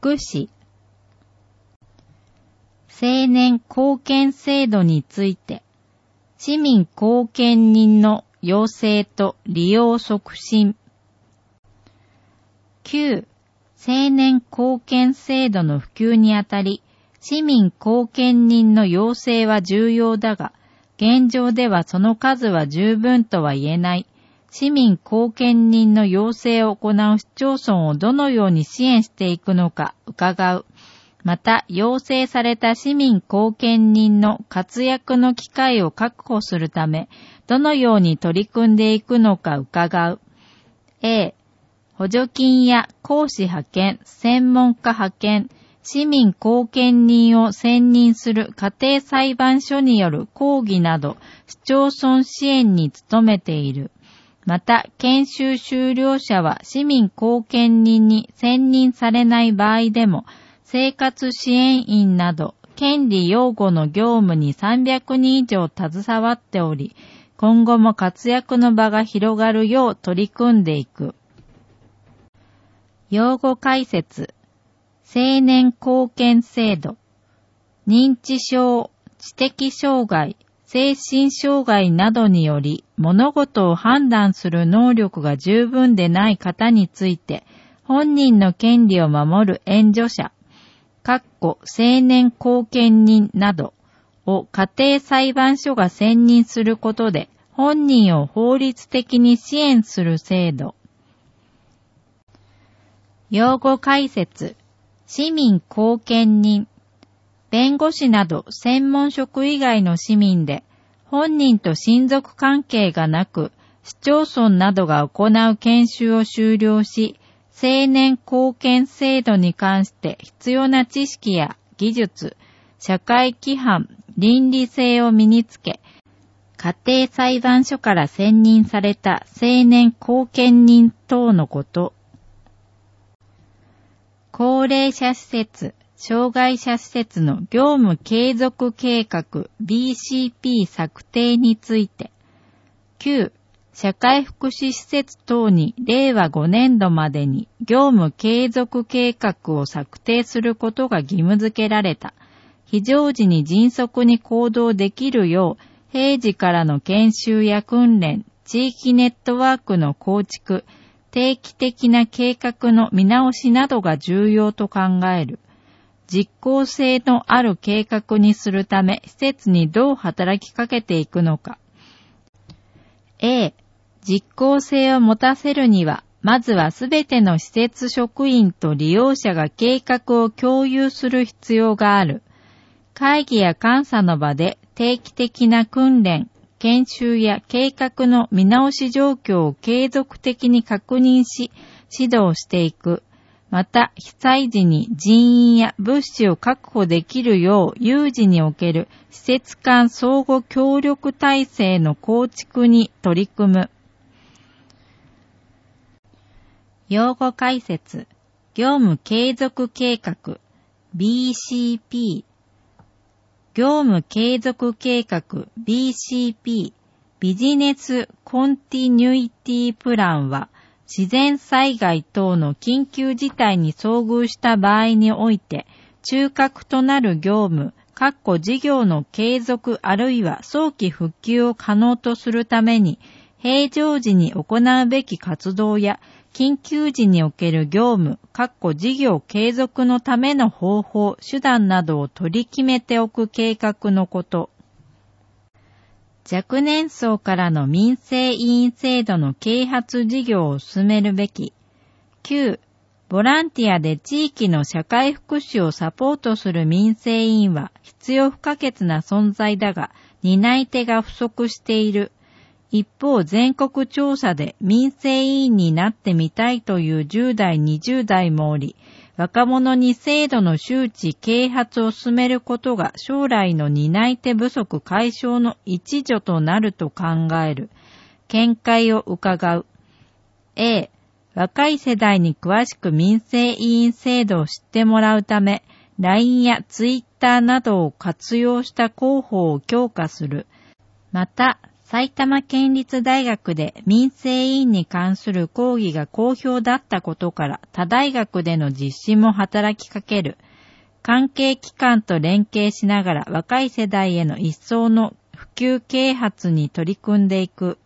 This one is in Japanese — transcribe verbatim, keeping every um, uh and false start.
福祉。青年貢献制度について、市民貢献人の養成と利用促進。きゅう、青年貢献制度の普及にあたり、市民貢献人の養成は重要だが、現状ではその数は十分とは言えない。市民貢献人の養成を行う市町村をどのように支援していくのか伺う。また、養成された市民貢献人の活躍の機会を確保するため、どのように取り組んでいくのか伺う。A、補助金や講師派遣、専門家派遣、市民貢献人を選任する家庭裁判所による講義など、市町村支援に努めている。また、研修修了者は市民貢献人に選任されない場合でも、生活支援員など、権利擁護の業務にさんびゃくにん以上携わっており、今後も活躍の場が広がるよう取り組んでいく。用語解説。青年貢献制度。認知症、知的障害、精神障害などにより物事を判断する能力が十分でない方について、本人の権利を守る援助者、かっこ青年貢献人などを家庭裁判所が選任することで、本人を法律的に支援する制度。用語解説。市民貢献人。弁護士など専門職以外の市民で、本人と親族関係がなく、市町村などが行う研修を修了し、青年貢献制度に関して必要な知識や技術、社会規範、倫理性を身につけ、家庭裁判所から選任された青年貢献人等のこと。高齢者施設、障害者施設の業務継続計画 ビーシーピー 策定について。きゅう、社会福祉施設等にれいわごねんどまでに業務継続計画を策定することが義務付けられた。非常時に迅速に行動できるよう、平時からの研修や訓練、地域ネットワークの構築、定期的な計画の見直しなどが重要と考える。実効性のある計画にするため、施設にどう働きかけていくのか。A、実効性を持たせるには、まずはすべての施設職員と利用者が計画を共有する必要がある。会議や監査の場で定期的な訓練、研修や計画の見直し状況を継続的に確認し、指導していく。また、被災時に人員や物資を確保できるよう有事における施設間相互協力体制の構築に取り組む。用語解説。業務継続計画 ビーシーピー。業務継続計画 ビーシーピー ビジネスコンティニュイティプランは自然災害等の緊急事態に遭遇した場合において中核となる業務、括弧事業の継続あるいは早期復旧を可能とするために平常時に行うべき活動や緊急時における業務、括弧事業継続のための方法、手段などを取り決めておく計画のこと。若年層からの民生委員制度の啓発事業を進めるべき。きゅう、ボランティアで地域の社会福祉をサポートする民生委員は必要不可欠な存在だが、担い手が不足している。一方、全国調査で民生委員になってみたいというじゅう代、にじゅう代もおり、若者に制度の周知、啓発を進めることが将来の担い手不足解消の一助となると考える。見解を伺う。A、若い世代に詳しく民生委員制度を知ってもらうため、ライン や ツイッター などを活用した広報を強化する。また、 埼玉県立大学で民生委員に関する講義が好評だったことから、他大学での実施も働きかける。関係機関と連携しながら若い世代への一層の普及啓発に取り組んでいく。